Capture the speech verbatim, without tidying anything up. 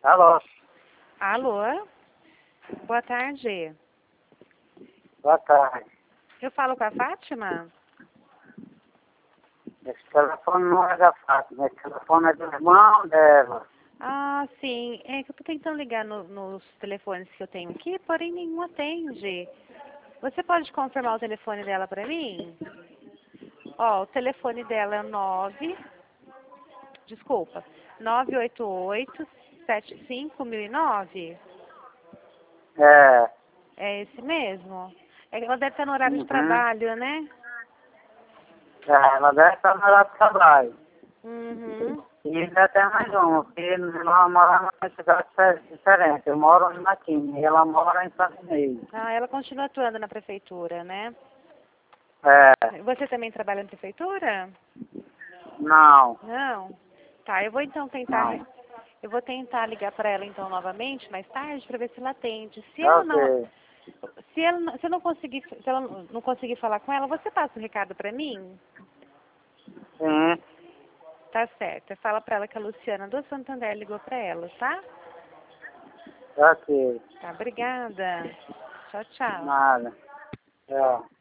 Alô? Alô? Boa tarde. Boa tarde. Eu falo com a Fátima? Esse telefone não é da Fátima, esse telefone é do irmão dela. Ah, sim. É que eu tô tentando ligar no- nos telefones que eu tenho aqui, porém nenhum atende. Você pode confirmar o telefone dela pra mim? Ó, o telefone dela é nove... Desculpa. nove oito oito, sete cinco mil e nove? É. É esse mesmo? É que ela deve estar no horário de Uhum. trabalho, né? É, ela deve estar no horário de trabalho. Uhum. E ainda tem mais uma, porque ela mora numa cidade diferente. Eu moro em Matinho e ela mora em Santo Meio. Ah, ela continua atuando na prefeitura, né? É. Você também trabalha na prefeitura? Não, Não? Tá, eu vou então tentar, não. eu vou tentar ligar para ela então novamente mais tarde para ver se ela atende. Se ela não, Ok. se ela, não- se eu não conseguir, se ela não conseguir falar com ela, você passa o recado para mim? Sim. Tá certo. Fala para ela que a Luciana do Santander ligou para ela, tá? Ok. Tá, obrigada. Tchau, tchau. Nada. É.